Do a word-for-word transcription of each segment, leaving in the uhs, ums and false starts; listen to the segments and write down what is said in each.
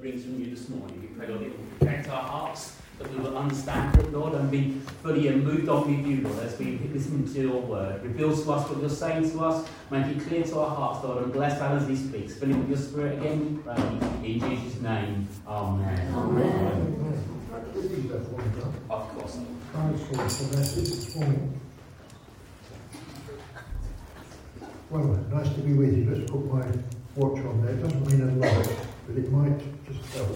brings from you this morning. We pray, Lord, it will protect our hearts, that we will understand it, Lord, and be fully moved on with you, Lord, as we listen to your word. Reveal to us what you're saying to us, make it clear to our hearts, Lord, and bless Alan as he speaks. Fill him with your spirit again, we pray. In Jesus' name, amen. Amen. Of course. Well, nice to be with you. Let's put my watch on there. It doesn't mean a lot, but it might just help.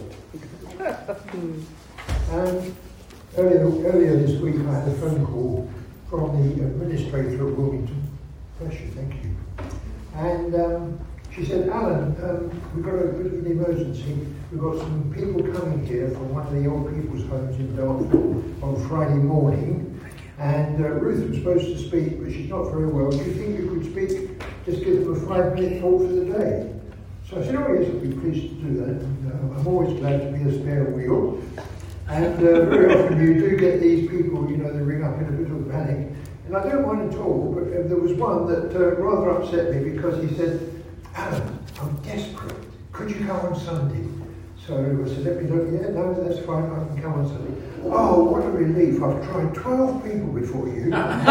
And earlier, earlier this week I had a phone call from the administrator of Wilmington. Bless you, thank you. And um, she said, Alan, um, we've got a bit of an emergency. We've got some people coming here from one of the old people's homes in Dartford on Friday morning. And uh, Ruth was supposed to speak, but she's not very well. Do you think you could speak? Just give them a five-minute talk for the day. So I said, oh yes, I'd be pleased to do that. And, uh, I'm always glad to be a spare wheel. And uh, very often you do get these people, you know, they ring up in a bit of panic. And I don't mind at all, but uh, there was one that uh, rather upset me because he said, Alan, I'm desperate. Could you come on Sunday? So I said, let me know. Yeah, no, that's fine, I can come on Sunday. Oh, what a relief. I've tried twelve people before you.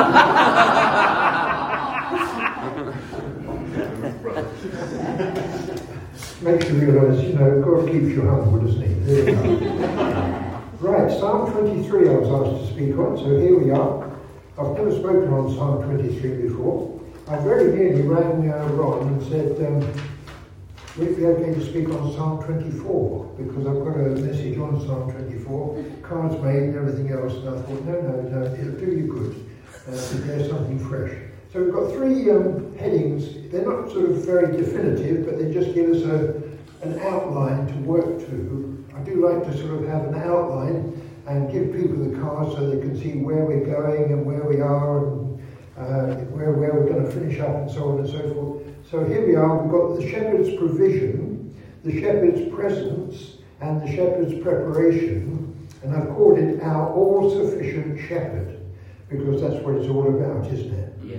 Makes you realise, you know, God keeps you humble, doesn't he? There we go. Right, Psalm twenty-three I was asked to speak on, so here we are. I've never spoken on Psalm twenty-three before. I very nearly rang uh, Ron and said, um, would it be okay to speak on Psalm twenty-four? Because I've got a message on Psalm twenty-four, cards made and everything else, and I thought, no, no, no, it'll do you good. Uh, there's something fresh. So we've got three um, headings. They're not sort of very definitive, but they just give us a, an outline to work to. I do like to sort of have an outline and give people the cards so they can see where we're going and where we are and uh, where, where we're going to finish up and so on and so forth. So here we are, we've got the shepherd's provision, the shepherd's presence, and the shepherd's preparation. And I've called it our all-sufficient shepherd, because that's what it's all about, isn't it? Yeah.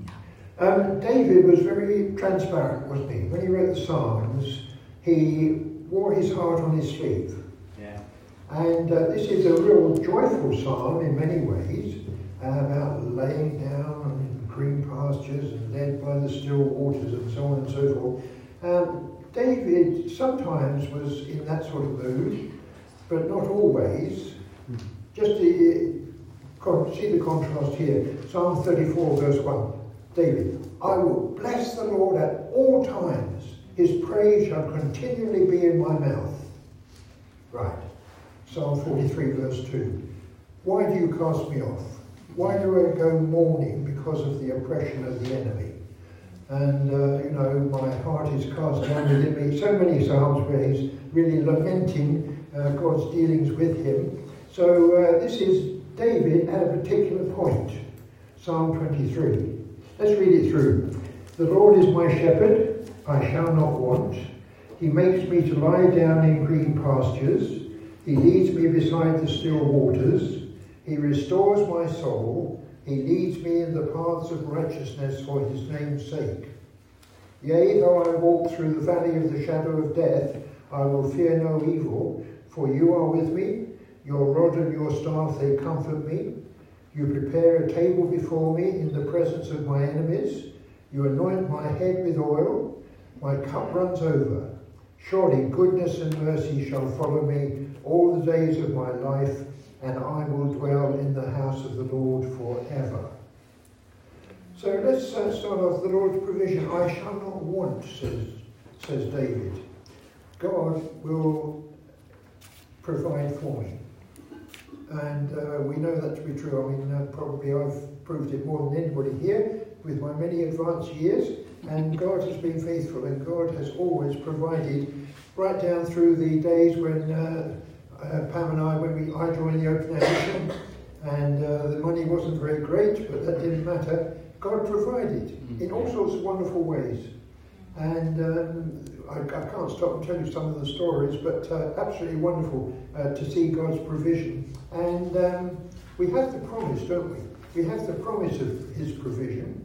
Um, David was very transparent, wasn't he? When he wrote the Psalms, he wore his heart on his sleeve. Yeah. And uh, this is a real joyful psalm in many ways, uh, about laying down in green pastures and led by the still waters and so on and so forth. Um, David sometimes was in that sort of mood, but not always. Just to uh, see the contrast here. Psalm thirty-four verse one. David, I will bless the Lord at all times. His praise shall continually be in my mouth. Right. Psalm forty-three verse two. Why do you cast me off? Why do I go mourning because of the oppression of the enemy? And, uh, you know, my heart is cast down within me. So many psalms where he's really lamenting uh, God's dealings with him. So uh, this is David at a particular point. Psalm twenty-three. Let's read it through. The Lord is my shepherd, I shall not want. He makes me to lie down in green pastures. He leads me beside the still waters. He restores my soul. He leads me in the paths of righteousness for his name's sake. Yea, though I walk through the valley of the shadow of death, I will fear no evil, for you are with me. Your rod and your staff, they comfort me. You prepare a table before me in the presence of my enemies. You anoint my head with oil. My cup runs over. Surely goodness and mercy shall follow me all the days of my life, and I will dwell in the house of the Lord forever. So let's uh, start off. The Lord's provision. I shall not want, says, says David. God will provide for me. And uh, we know that to be true. I mean, uh, probably I've proved it more than anybody here with my many advanced years. And God has been faithful, and God has always provided, right down through the days when uh, uh, Pam and I, when we I joined the Open Air Mission, and uh, the money wasn't very great, but that didn't matter. God provided in all sorts of wonderful ways. And um, I, I can't stop and tell you some of the stories, but uh, absolutely wonderful uh, to see God's provision. And um, we have the promise, don't we? We have the promise of his provision.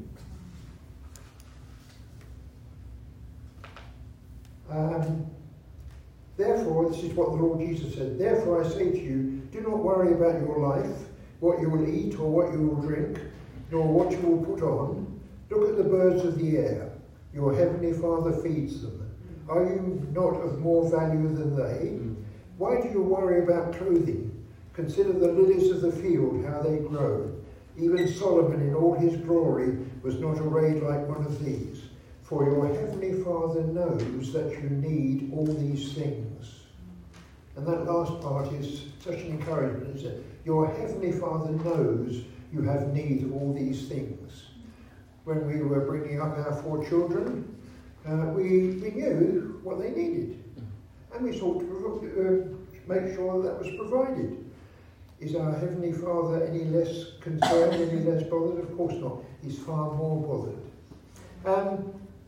Um, Therefore, this is what the Lord Jesus said, therefore I say to you, do not worry about your life, what you will eat or what you will drink, nor what you will put on. Look at the birds of the air. Your heavenly Father feeds them. Are you not of more value than they? Why do you worry about clothing? Consider the lilies of the field, how they grow. Even Solomon in all his glory was not arrayed like one of these. For your heavenly Father knows that you need all these things. And that last part is such an encouragement, isn't it? Your heavenly Father knows you have need of all these things. When we were bringing up our four children, uh, we, we knew what they needed. And we sought to uh, make sure that was provided. Is our Heavenly Father any less concerned, any less bothered? Of course not. He's far more bothered. Um,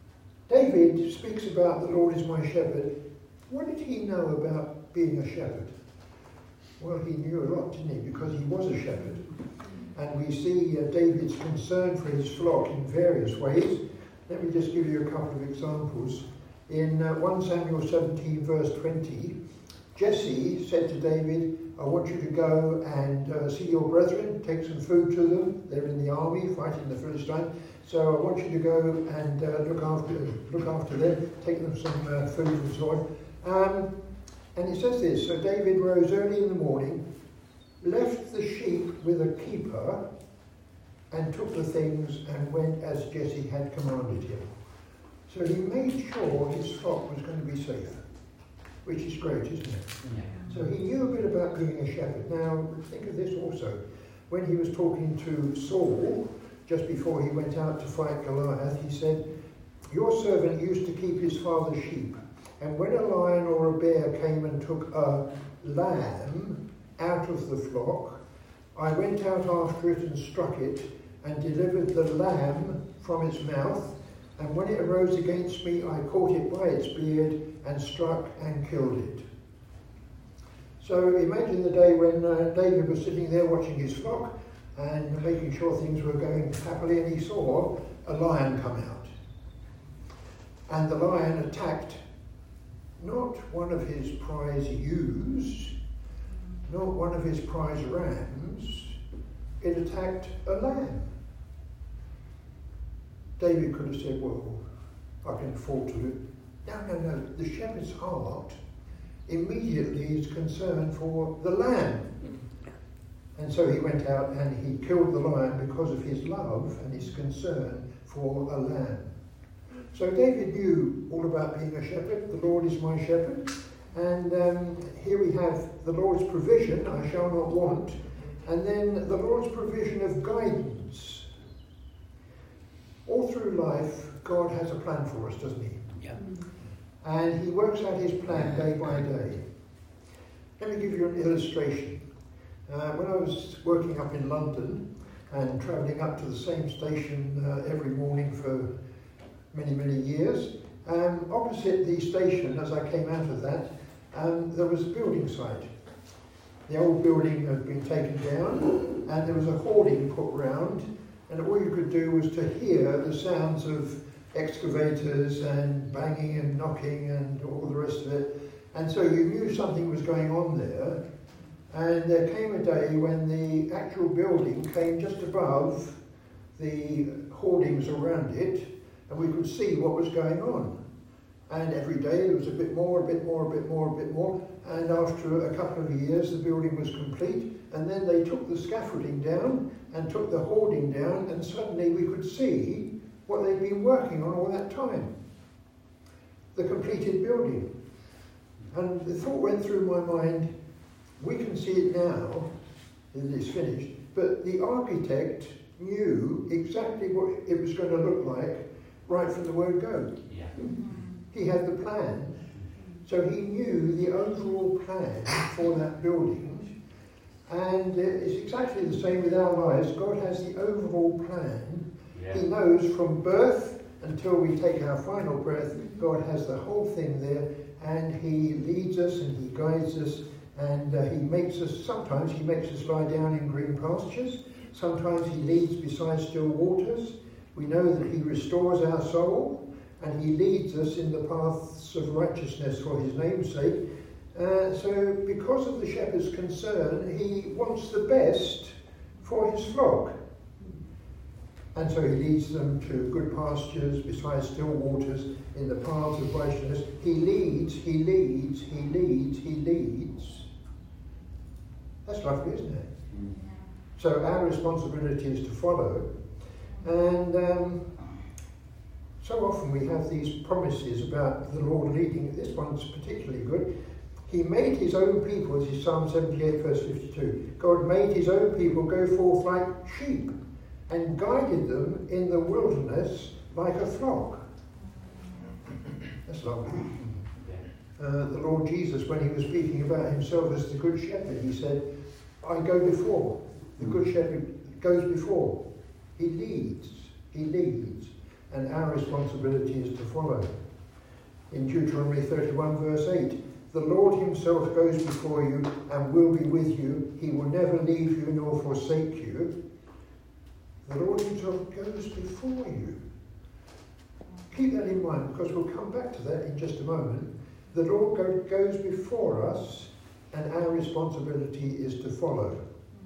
David speaks about the Lord is my shepherd. What did he know about being a shepherd? Well, he knew a lot, didn't he? Because he was a shepherd. And we see uh, David's concern for his flock in various ways. Let me just give you a couple of examples. In uh, First Samuel seventeen, verse twenty, Jesse said to David, I want you to go and uh, see your brethren, take some food to them. They're in the army fighting the Philistines. So I want you to go and uh, look after look after them, take them some uh, food and so on. Um, and it says this, so David rose early in the morning, left the sheep with a keeper, and took the things and went as Jesse had commanded him. So he made sure his flock was going to be safe, which is great, isn't it? Yeah. So he knew a bit about being a shepherd. Now, think of this also. When he was talking to Saul, just before he went out to fight Goliath, he said, your servant used to keep his father's sheep, and when a lion or a bear came and took a lamb out of the flock, I went out after it and struck it, and delivered the lamb from its mouth, and when it arose against me, I caught it by its beard, and struck and killed it. So imagine the day when uh, David was sitting there watching his flock, and making sure things were going happily, and he saw a lion come out. And the lion attacked not one of his prize ewes, not one of his prize rams, it attacked a lamb. David could have said, well, I can afford to do it. No, no, no. The shepherd's heart immediately is concerned for the lamb. And so he went out and he killed the lion because of his love and his concern for a lamb. So David knew all about being a shepherd. The Lord is my shepherd. And um, here we have the Lord's provision, I shall not want. And then the Lord's provision of guidance. All through life, God has a plan for us, doesn't he? Yeah. And he works out his plan day by day. Let me give you an illustration. Uh, when I was working up in London and travelling up to the same station uh, every morning for many, many years, um, opposite the station, as I came out of that, um, there was a building site. The old building had been taken down, and there was a hoarding put round, and all you could do was to hear the sounds of excavators and banging and knocking and all the rest of it. And so you knew something was going on there. And there came a day when the actual building came just above the hoardings around it, and we could see what was going on. And every day there was a bit more, a bit more, a bit more, a bit more. And after a couple of years, the building was complete. And then they took the scaffolding down and took the hoarding down, and suddenly we could see what they'd been working on all that time. The completed building. And the thought went through my mind, we can see it now, that it's finished, but the architect knew exactly what it was going to look like right from the word go. Yeah. He had the plan, so he knew the overall plan for that building, and it's exactly the same with our lives. God has the overall plan. Yeah. He knows from birth until we take our final breath, God has the whole thing there, and he leads us and he guides us. And uh, he makes us, sometimes he makes us lie down in green pastures. Sometimes he leads beside still waters. We know that he restores our soul. and he leads us in the paths of righteousness for his name's sake. Uh, so because of the shepherd's concern, he wants the best for his flock. And so he leads them to good pastures, beside still waters, in the paths of righteousness. He leads, he leads, he leads, he leads. That's lovely, isn't it? Mm. So our responsibility is to follow. And um, so often we have these promises about the Lord leading. This one's particularly good. He made his own people, this is Psalm seventy-eight, verse fifty-two. God made his own people go forth like sheep and guided them in the wilderness like a flock. That's lovely. Uh, the Lord Jesus, when he was speaking about himself as the Good Shepherd, he said, I go before. The Good Shepherd goes before. He leads. He leads. And our responsibility is to follow. In Deuteronomy thirty-one, verse eight, the Lord himself goes before you and will be with you. He will never leave you nor forsake you. The Lord himself goes before you. Keep that in mind, because we'll come back to that in just a moment. The Lord go, goes before us, and our responsibility is to follow.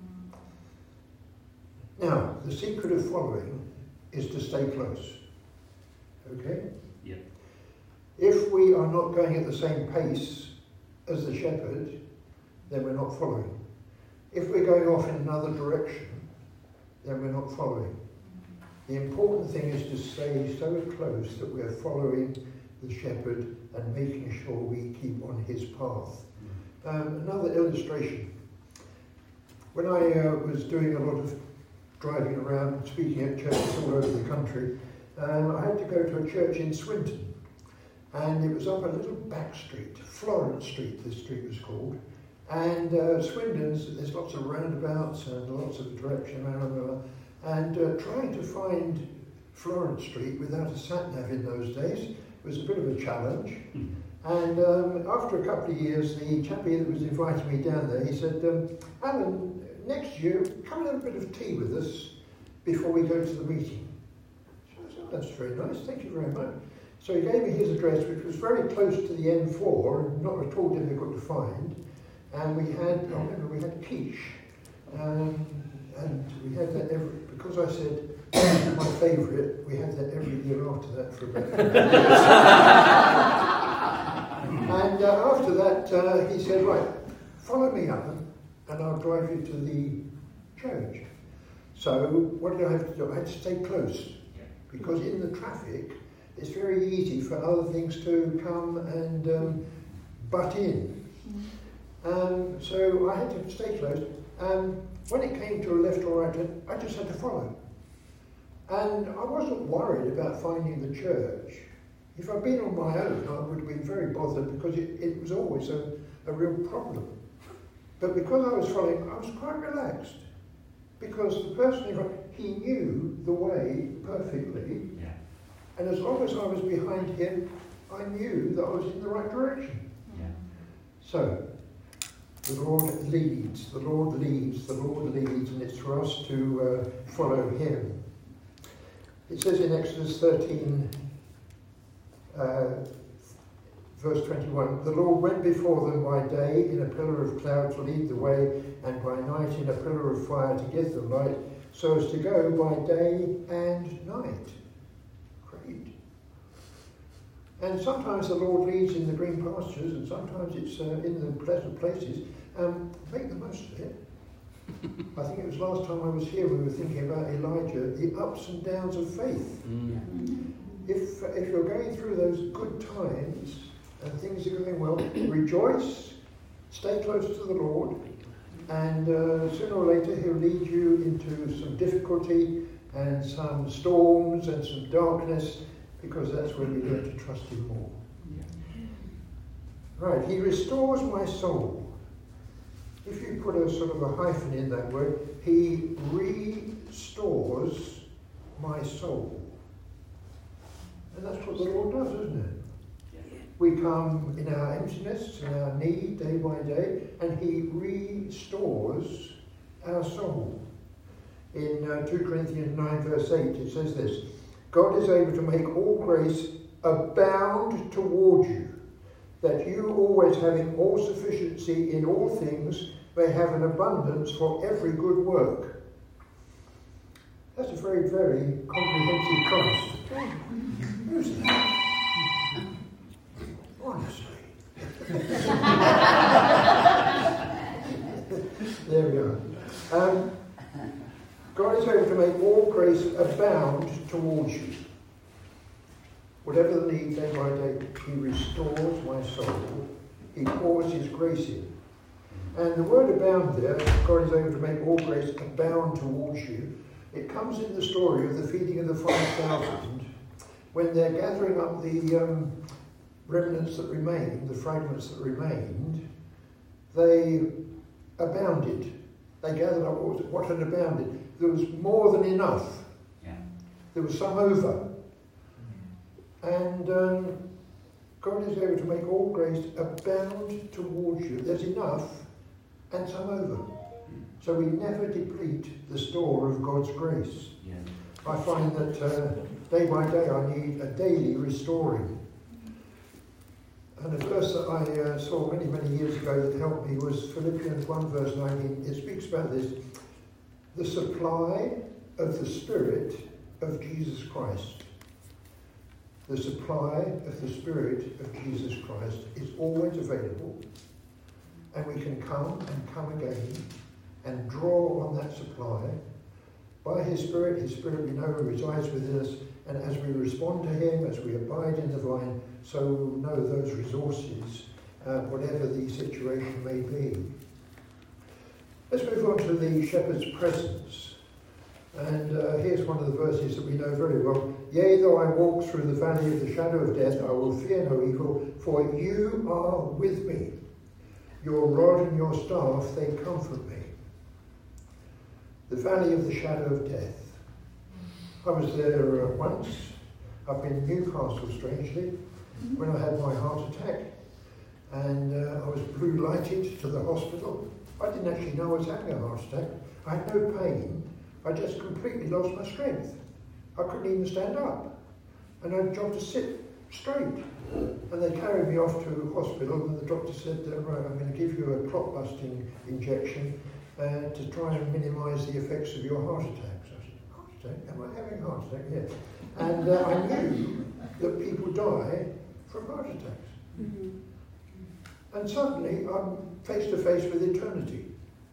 Now, the secret of following is to stay close. Okay? Yeah. If we are not going at the same pace as the shepherd, then we're not following. If we're going off in another direction, then we're not following. The important thing is to stay so close that we're following the shepherd and making sure we keep on his path. Um, another illustration. When I uh, was doing a lot of driving around and speaking at churches all over the country, um, I had to go to a church in Swinton. And it was up a little back street, Florence Street, this street was called. And uh, Swindon's, there's lots of roundabouts and lots of direction around. And uh, trying to find Florence Street without a sat-nav in those days was a bit of a challenge. Mm. And um, after a couple of years, the chappie that was inviting me down there, he said, um, Alan, next year, come and have a bit of tea with us before we go to the meeting. So I said, that's very nice, thank you very much. So he gave me his address, which was very close to the M four, and not at all difficult to find. And we had, I remember we had quiche. Um, and we had that every, because I said my favourite, we had that every year after that for about five years. And uh, after that, uh, he said, right, follow me up, and I'll drive you to the church. So what did I have to do? I had to stay close, because in the traffic, it's very easy for other things to come and um, butt in. Um, so I had to stay close. Um, when it came to a left or right turn, I just had to follow. And I wasn't worried about finding the church. If I'd been on my own, I would have been very bothered, because it, it was always a, a real problem. But because I was following, I was quite relaxed. Because the person in front, he knew the way perfectly. Yeah. And as long as I was behind him, I knew that I was in the right direction. Yeah. So, the Lord leads, the Lord leads, the Lord leads, and it's for us to uh, follow him. It says in Exodus thirteen, uh, verse twenty-one, the Lord went before them by day in a pillar of cloud to lead the way, and by night in a pillar of fire to give them light, so as to go by day and night. Great. And sometimes the Lord leads in the green pastures, and sometimes it's uh, in the pleasant places. Um, make the most of it. I think it was last time I was here we were thinking about Elijah, the ups and downs of faith. Mm. If, if you're going through those good times and things are going well, rejoice, stay close to the Lord, and uh, sooner or later he'll lead you into some difficulty and some storms and some darkness, because that's when we learn to trust him more. Right, he restores my soul. If you put a sort of a hyphen in that word, he restores my soul. And that's what the Lord does, isn't it? We come in our emptiness, in our need, day by day, and he restores our soul. In uh, two Corinthians nine verse eight, it says this, God is able to make all grace abound toward you, that you, always having all sufficiency in all things, may have an abundance for every good work. That's a very, very comprehensive promise. Who's that? Honestly. There we are. Um, God is able to make all grace abound towards you. Whatever the need day by day, he restores my soul. He pours his grace in. And the word abound there, God is able to make all grace abound towards you. It comes in the story of the feeding of the five thousand, when they're gathering up the um, remnants that remained, the fragments that remained. They abounded. They gathered up what, what had abounded. There was more than enough. Yeah. There was some over. And um, God is able to make all grace abound towards you. There's enough and some over. So we never deplete the store of God's grace. Yeah. I find that uh, day by day I need a daily restoring. And a verse that I uh, saw many, many years ago that helped me was Philippians one verse nineteen. It speaks about this. The supply of the Spirit of Jesus Christ. The supply of the Spirit of Jesus Christ is always available. And we can come and come again and draw on that supply. By his Spirit, his Spirit we know resides within us, and as we respond to him, as we abide in the vine, so we will know those resources, uh, whatever the situation may be. Let's move on to the shepherd's presence. And uh, here's one of the verses that we know very well. Yea, though I walk through the valley of the shadow of death, I will fear no evil, for you are with me. Your rod and your staff, they comfort me. The valley of the shadow of death. I was there uh, once, up in Newcastle, strangely, when I had my heart attack. And uh, I was blue lighted to the hospital. I didn't actually know I was having a heart attack. I had no pain. I just completely lost my strength. I couldn't even stand up. And I had a job to sit straight. And they carried me off to the hospital, and the doctor said, uh, right, I'm going to give you a clot-busting injection uh, to try and minimise the effects of your heart attack. So I said, heart attack? Am I having a heart attack? Yeah. And uh, I knew that people die from heart attacks. Mm-hmm. And suddenly I'm face to face with eternity.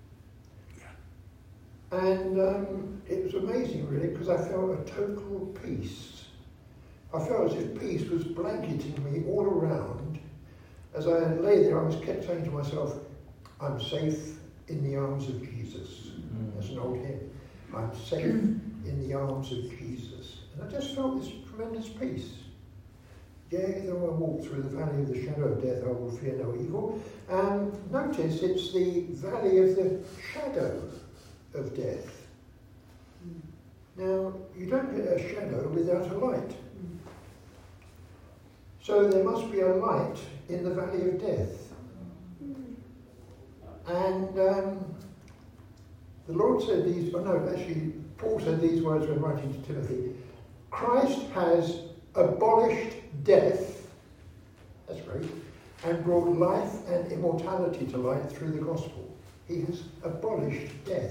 And um, it was amazing, really, because I felt a total peace. I felt as if peace was blanketing me all around. As I lay there, I was kept saying to myself, I'm safe in the arms of Jesus. Mm. That's an old hymn. I'm safe in the arms of Jesus. And I just felt this tremendous peace. Yea, though I walk through the valley of the shadow of death, I will fear no evil. And notice it's the valley of the shadow of death. Mm. Now, you don't get a shadow without a light. Mm. So there must be a light in the valley of death. Mm. And um, the Lord said these, oh no, actually, Paul said these words when writing to Timothy. Christ has abolished death, that's great, and brought life and immortality to light through the gospel. He has abolished death.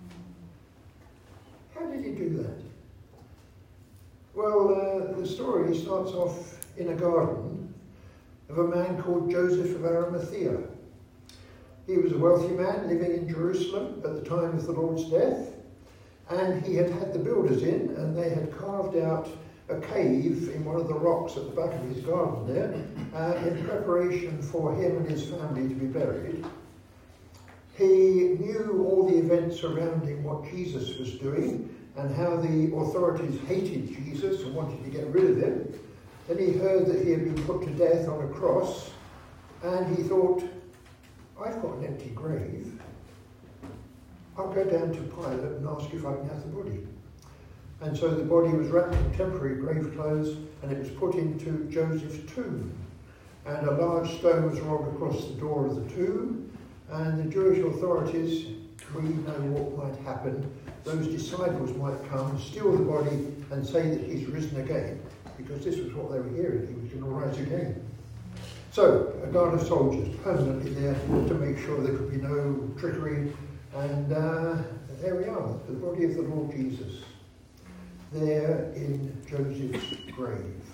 How did he do that? Well, uh, the story starts off in a garden of a man called Joseph of Arimathea. He was a wealthy man living in Jerusalem at the time of the Lord's death, and he had had the builders in, and they had carved out a cave in one of the rocks at the back of his garden there, uh, in preparation for him and his family to be buried. He knew all the events surrounding what Jesus was doing and how the authorities hated Jesus and wanted to get rid of him. Then he heard that he had been put to death on a cross, and he thought, I've got an empty grave. I'll go down to Pilate and ask if I can have the body. And so the body was wrapped in temporary grave clothes, and it was put into Joseph's tomb. And a large stone was rolled across the door of the tomb, and the Jewish authorities, we know what might happen. Those disciples might come, steal the body, and say that he's risen again, because this was what they were hearing. He was going to rise again. So, a guard of soldiers permanently there to make sure there could be no trickery. And uh, there we are, the body of the Lord Jesus, there in Joseph's grave.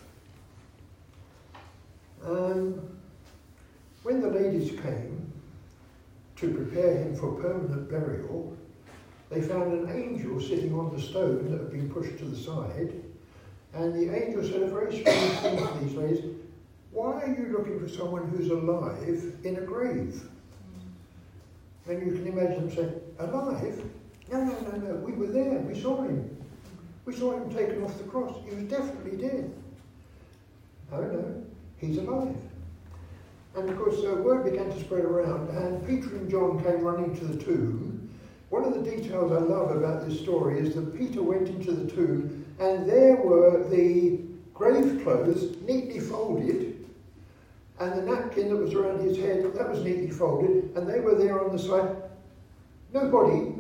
Um, when the ladies came to prepare him for permanent burial, they found an angel sitting on the stone that had been pushed to the side, and the angel said a very strange thing to these ladies. Why are you looking for someone who's alive in a grave? And you can imagine them saying, alive? No, no, no, no, we were there, we saw him. We saw him taken off the cross. He was definitely dead. No, no, he's alive. And of course, uh, word began to spread around, and Peter and John came running to the tomb. One of the details I love about this story is that Peter went into the tomb, and there were the grave clothes neatly folded, and the napkin that was around his head, that was neatly folded, and they were there on the side. No body.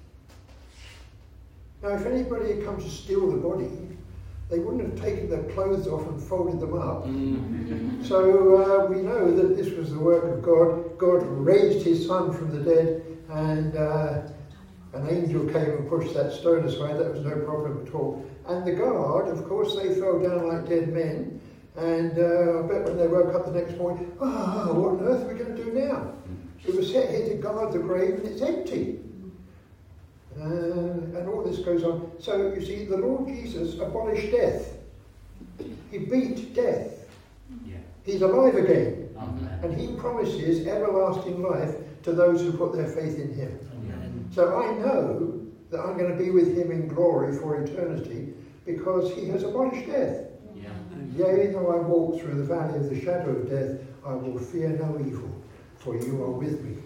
Now, if anybody had come to steal the body, they wouldn't have taken their clothes off and folded them up. Mm. So uh, we know that this was the work of God. God raised his son from the dead, and uh, an angel came and pushed that stone aside. That was no problem at all. And the guard, of course, they fell down like dead men. And uh, I bet when they woke up the next morning, ah, oh, what on earth are we going to do now? It was set here to guard the grave, and it's empty. Uh, and all this goes on. So, you see, the Lord Jesus abolished death. He beat death. Yeah. He's alive again. Amen. And he promises everlasting life to those who put their faith in him. Amen. So I know that I'm going to be with him in glory for eternity because he has abolished death. Yeah. Yea, though I walk through the valley of the shadow of death, I will fear no evil, for you are with me.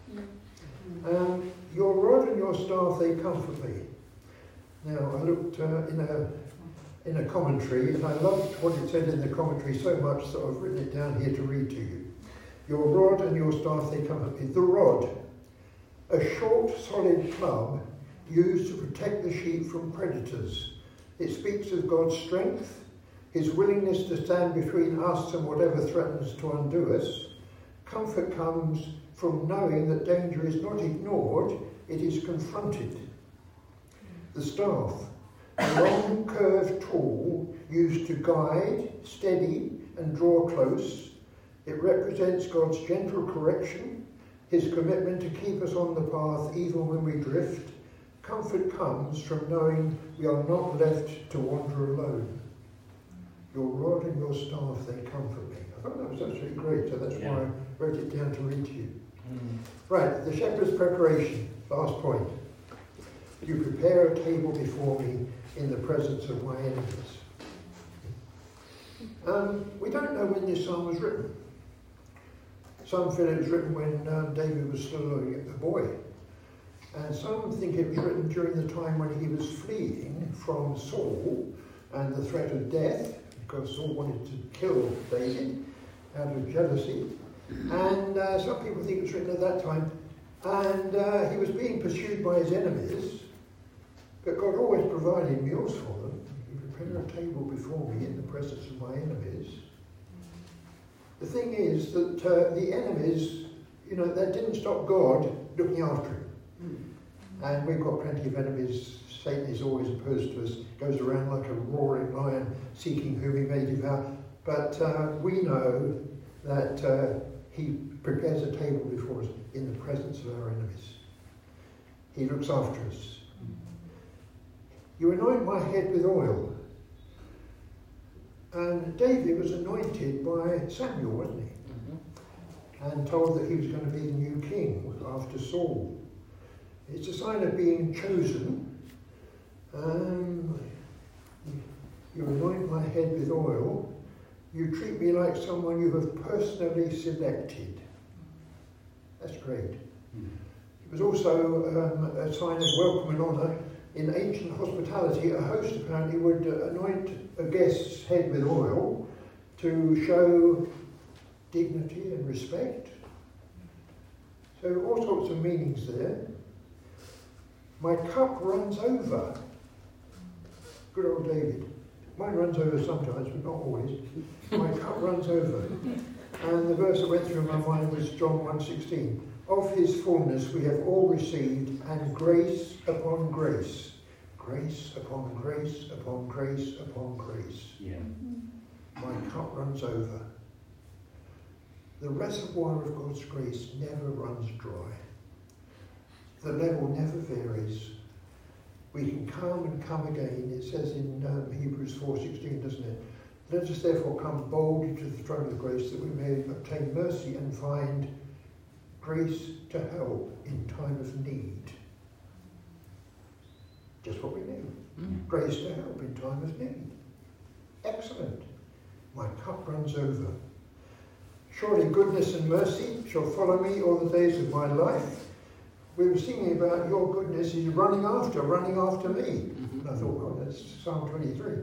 Um, your rod and your staff, they comfort me. Now, I looked uh, in a in a commentary, and I loved what it said in the commentary so much that I've written it down here to read to you. Your rod and your staff, they comfort me. The rod, a short, solid club used to protect the sheep from predators. It speaks of God's strength, his willingness to stand between us and whatever threatens to undo us. Comfort comes from knowing that danger is not ignored, it is confronted. The staff, a long curved tool used to guide, steady and draw close. It represents God's gentle correction, his commitment to keep us on the path even when we drift. Comfort comes from knowing we are not left to wander alone. Your rod and your staff, they comfort me. I thought that was absolutely great, so that's yeah. why I wrote it down to read to you. Mm. Right, the shepherd's preparation, last point. You prepare a table before me in the presence of my enemies. Um, we don't know when this psalm was written. Some feel it was written when um, David was still a, a boy. And some think it was written during the time when he was fleeing from Saul and the threat of death, because Saul wanted to kill David out of jealousy. And uh, some people think it was written at that time. And uh, he was being pursued by his enemies, but God always provided meals for them. You prepare a table before me in the presence of my enemies. The thing is that uh, the enemies, you know, that didn't stop God looking after him. And we've got plenty of enemies. Satan is always opposed to us, goes around like a roaring lion, seeking whom he may devour. But uh, we know that uh, he prepares a table before us in the presence of our enemies. He looks after us. You anoint my head with oil. And David was anointed by Samuel, wasn't he? Mm-hmm. And told that he was going to be the new king after Saul. It's a sign of being chosen. Um, you anoint my head with oil. You treat me like someone you have personally selected. That's great. Mm. It was also um, a sign of welcome and honour. In ancient hospitality, a host apparently would uh, anoint a guest's head with oil to show dignity and respect. So all sorts of meanings there. My cup runs over. Good old David. Mine runs over sometimes, but not always. My cup runs over. And the verse that went through my mind was John one sixteen. Of his fullness we have all received, and grace upon grace. Grace upon grace upon grace upon grace. Yeah. My cup runs over. The reservoir of God's grace never runs dry. The level never varies. We can come and come again. It says in um, Hebrews four sixteen, doesn't it? Let us therefore come boldly to the throne of grace, that we may obtain mercy and find grace to help in time of need. Just what we need. Mm. Grace to help in time of need. Excellent. My cup runs over. Surely goodness and mercy shall follow me all the days of my life. We were singing about your goodness is running after, running after me. Mm-hmm. And I thought, well, that's Psalm twenty-three.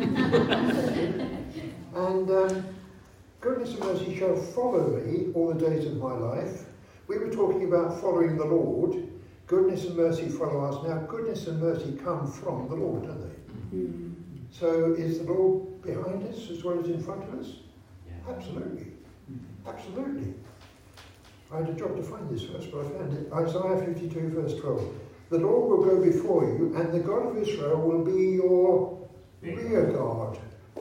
And um, goodness and mercy shall follow me all the days of my life. We were talking about following the Lord. Goodness and mercy follow us. Now, goodness and mercy come from the Lord, don't they? Mm-hmm. So is the Lord behind us as well as in front of us? Yeah. Absolutely. Absolutely. I had a job to find this verse, but I found it. Isaiah fifty-two, verse twelve. The Lord will go before you, and the God of Israel will be your rear guard.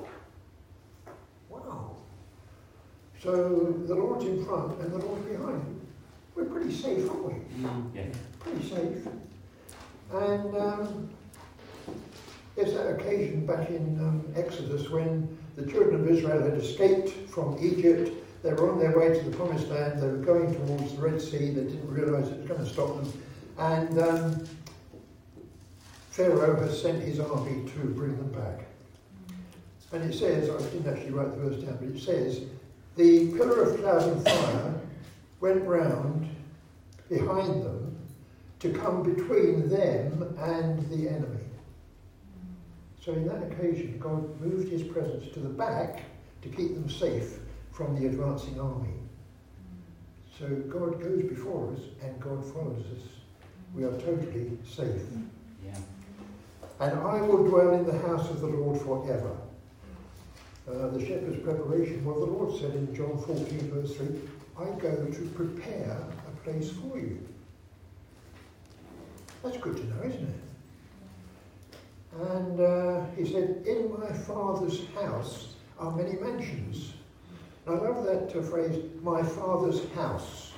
Wow. So the Lord's in front and the Lord's behind. We're pretty safe, aren't we? Mm, yeah. Pretty safe. And um, there's that occasion back in um, Exodus when the children of Israel had escaped from Egypt. They were on their way to the Promised Land. They were going towards the Red Sea. They didn't realise it was going to stop them. And um, Pharaoh has sent his army to bring them back. And it says, I didn't actually write the verse down, but it says, the pillar of cloud and fire went round behind them to come between them and the enemy. So in that occasion, God moved his presence to the back to keep them safe from the advancing army. So God goes before us and God follows us. We are totally safe. Yeah. And I will dwell in the house of the Lord forever. Uh, the shepherd's preparation, well, the Lord said in John fourteen, verse three, I go to prepare a place for you. That's good to know, isn't it? And uh, he said, in my Father's house are many mansions. I love that uh, phrase, my Father's house.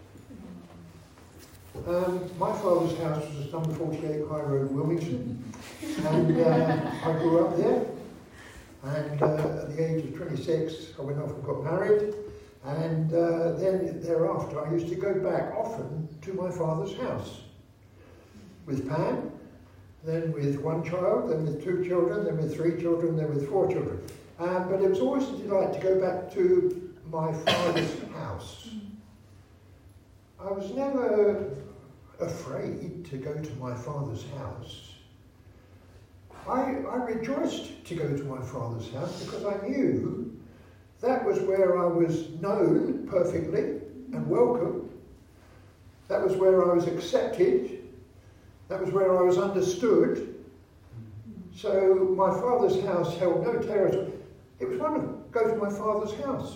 Um, my father's house was at number forty-eight High Road, Wilmington, and uh, I grew up there. And uh, at the age of twenty-six, I went off and got married. And uh, then thereafter, I used to go back often to my father's house with Pam, then with one child, then with two children, then with three children, then with four children. Um, but it was always a delight to go back to my father's house. I was never afraid to go to my father's house. I, I rejoiced to go to my father's house because I knew that was where I was known perfectly and welcome. That was where I was accepted. That was where I was understood. So my father's house held no terror. It was wonderful. Go to my father's house.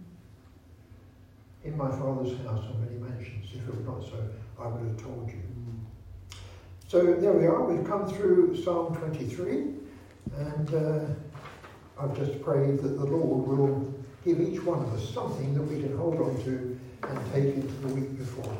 In my father's house are many mansions. If it were not so, I would have told you. So there we are. We've come through Psalm twenty-three. And uh, I've just prayed that the Lord will give each one of us something that we can hold on to and take into the week before